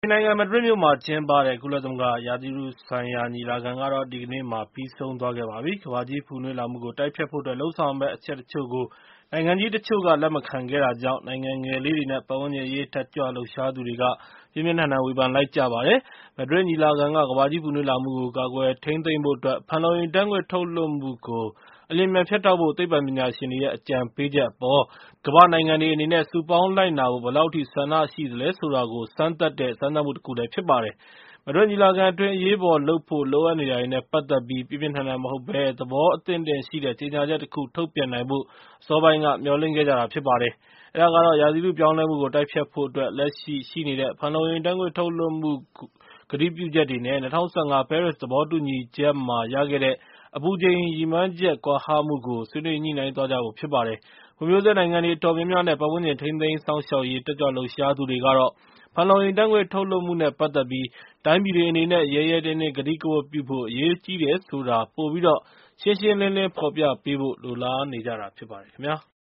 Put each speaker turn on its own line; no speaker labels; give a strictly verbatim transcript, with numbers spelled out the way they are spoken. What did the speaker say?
နိုင်ငံ မက်ဒရစ်မြို့မှာကျင်းပတဲ့ ကုလသမဂ္ဂ ရာသီဥတုဆိုင်ရာ ညီလာခံကတော့ ဒီကနေ့မှာ ပြီးဆုံးသွားခဲ့ပါပြီ။ ကမ္ဘာကြီးပူနွေးလာမှုကို တိုက်ဖျက်ဖို့အတွက် လုပ်ဆောင်ရမယ့် အချက်တချို့ကို နိုင်ငံကြီးတချို့က လက်မခံခဲ့တာကြောင့် နိုင်ငံငယ်လေးတွေ နဲ့ ပတ်ဝန်းကျင်အရေး တက်ကြွလှုပ်ရှားသူတွေက ပြင်းပြင်းထန်ထန် ဝေဖန်လိုက်ကြပါတယ်။ မက်ဒရစ်ညီလာခံက ကမ္ဘာကြီးပူနွေးလာမှုကို ကာကွယ်ထိန်းသိမ်းဖို့အတွက် ဖန်လုံအိမ်ဓာတ်ငွေ့ ထုတ်လွှတ်မှုကို အလျင်အမြန်ဖြတ်တောက်ဖို့ သိပ္ပံပညာရှင်တွေရဲ့ အကြံပေးချက်အပေါ် ကမ္ဘာ့နိုင်ငံတွေအနေနဲ့ စုပေါင်းလိုက်နာဖို့ ဘယ်လောက်အထိ ဆန္ဒရှိသလဲဆိုတာကို စမ်းသပ်တဲ့ စမ်းသပ်မှုတခုလည်း ဖြစ်ပါတယ်။ မက်ဒရစ်ညီလာခံအတွင်း အရေးပေါ်လုပ်ဖို့ လိုအပ်နေတာတွေနဲ့ ပတ်သက်ပြီး ပြင်းပြင်းထန်ထန်မဟုတ်ဘဲ သဘောအသင့်အတင့်ရှိတဲ့ ကြေညာချက်တခု ထုတ်ပြန်နိုင်ဖို့ အစောပိုင်းက မျှော်လင့်ခဲ့ကြတာဖြစ်ပါတယ်။ အဲဒါကတော့ ရာသီဥတုပြောင်းလဲမှုကို တိုက်ဖျက်ဖို့အတွက် လက်ရှိရှိနေတဲ့ ဖန်လုံအိမ်ဓာတ်ငွေ့ ထုတ်လွှတ်မှု ကတိပြုချက်တွေ နဲ့ ၂၀၁၅ ပဲရစ်သဘောတူညီချက်မှာ ရခဲ့တဲ့ အပူချိန်ရည်မှန်းချက် ကွာဟမှုကို ဆွေးနွေးညှိနှိုင်းသွားကြဖို့ ဖြစ်ပါတယ်။ ဖွံ့ဖြိုးဆဲနိုင်ငံတွေ အတော်များများ နဲ့ ပတ်ဝန်းကျင်ထိန်းသိမ်းစောင့်ရှောက်ရေး တက်ကြွလှုပ်ရှားသူတွေကတော့ ဖန်လုံအိမ်ဓာတ်ငွေ့ ထုတ်လွှတ်မှု နဲ့ ပတ်သက်ပြီး တိုင်းပြည်တွေအနေနဲ့ ရဲရဲတင်းတင်း ကတိကဝတ်ပြုဖို့ အရေးကြီးတယ်ဆိုတာ ပိုပြီးတော့ ရှင်းရှင်းလင်းလင်း ဖော်ပြပေးဖို့ လိုလားနေကြတာဖြစ်ပါတယ်ခင်ဗျာ။